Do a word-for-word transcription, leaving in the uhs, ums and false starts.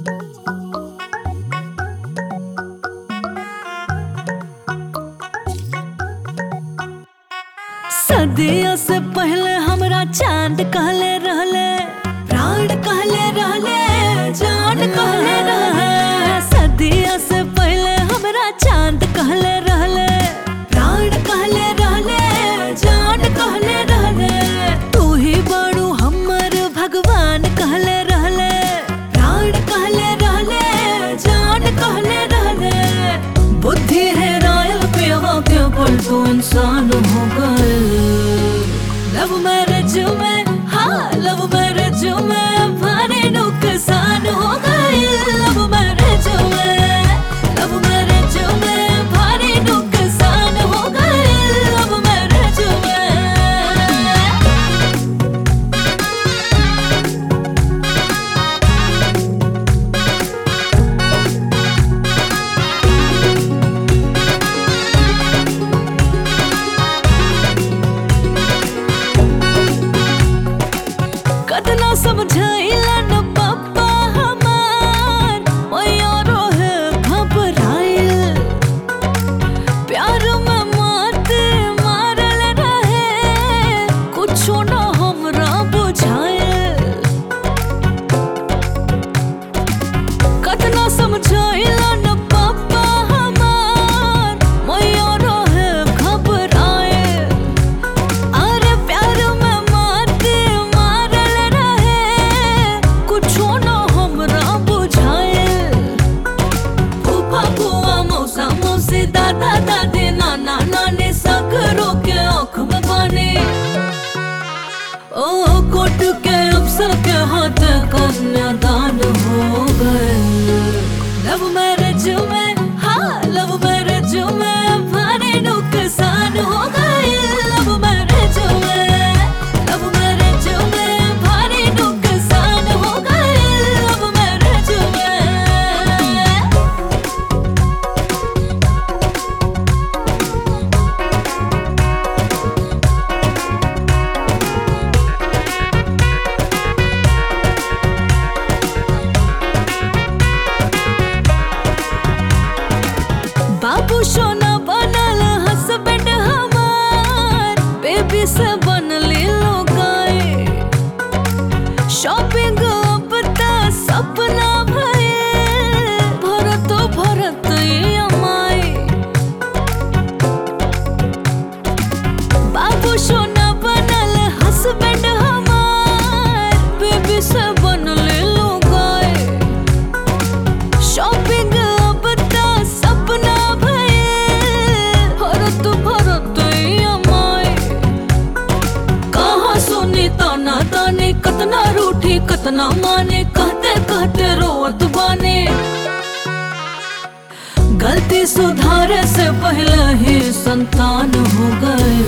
सदियों से पहले हमरा चांद कहले रहले, प्राण कहले रहले, जान कहले रहले। सदियों से पहले हमरा चांद कहले रहले, प्राण कहले रहले, जान कहले रहले। तू ही बड़ू हमर भगवान कहले रहले, प्राण कहले रहले, जान कहले रहले। बुद्धि है रायल पियवा के पल तू इंसान हो गए। लव मैरिज में, हाँ लव मैरिज में भारी नुकसान हो गए। लव मैरिज में, लव मैरिज में भारी नुकसान हो गए। लव मैरिज में। कतना समझाइला न पापा हमार, मैया रहे घबराइल। प्यार में मात मारल रहे, कुछो न हमरा बुझाइल। कतना समझाइला न पापा हमार, मैया रहे घबराइल। अरे प्यार में मात मारल रहे, कुछो न हमरा बुझाइल। फूफा फूआ मौसा मौसी दादा दादी नाना नानी सगरों के आँख में पानी। ओ कोर्ट के अफसर के हाथ कन्यादान हो गए। लव मैरिज में, हाँ लव मैरिज में भारी नुकसान हो गए। लव मैरिज में, लव मैरिज में भारी नुकसान हो गए। लव मैरिज में। बाबू सोना बनल हस्बैंड हमार, बेबी से बनली लोगाई। शॉपिंग अब त सपना भइल, भरत भरत अमाई। बाबू सोना बनल हस्बैंड हमार, बेबी से बनली लोगाई। शॉपिंग अब त सपना भइल, भरत भरत अमाई। कहाँ सुनी ताना तानी, कतना रूठी कतना माने, कहते कहते रोवत बानी। गलती सुधारे से पहले ही संतान हो गए।